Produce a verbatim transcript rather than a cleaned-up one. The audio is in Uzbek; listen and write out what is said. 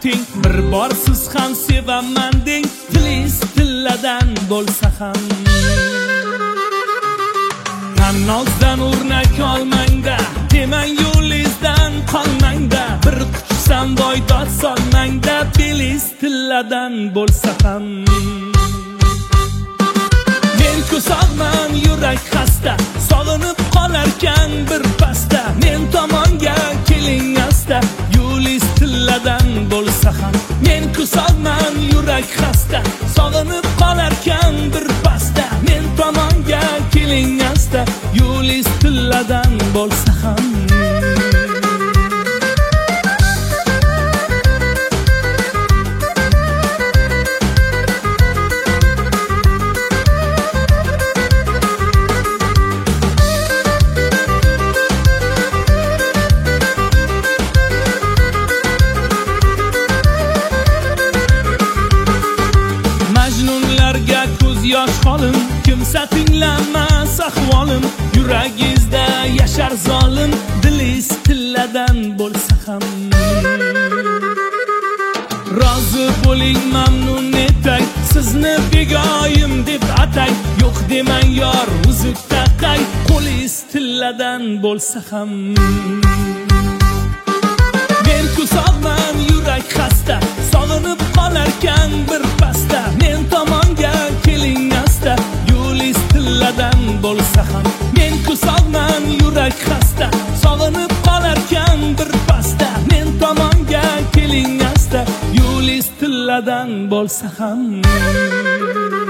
teng, bir bor siz ham sevaman deng, tilingiz tilladan bo'lsa ham. Tanozdan o'rnak olmangda, demang yo'lingizdan qolmangda, bir quchsam boydod solmangda, belingiz tilladan bo'lsa ham. Men ko'sog'man, yurak xasta, sog'inib qolarkan bir pasta, men tomonga keling asta, yo'lingiz tilladan bo'lsa ham. Men ko'sog'man, yurak xasta, sog'inib qolarkan bir pasta, men tomonga keling asta, yo'lingiz tilladan bo'lsa ham. Majnunlarga ko'z yosh qolim, kimsa tinglamas ahvolim, yuragingizda yashar zolim, dilingiz tilladan bo'lsa ham. Rozi bo'ling, mamnun etay, sizni begoyim deb atay, yo'q demang yor uzuk taqay, qo'lingiz tilladan bo'lsa ham. Men ko'sog'man, yurak xasta, sog'inib qolarkan bir pasta, men tomonga keling asta, yo'lingiz tilladan bo'lsa ham. Men ko'sog'man, yurak xasta, sog'inib qolarkan bir pasta, men tomonga keling asta, yo'lingiz tilladan bo'lsa ham.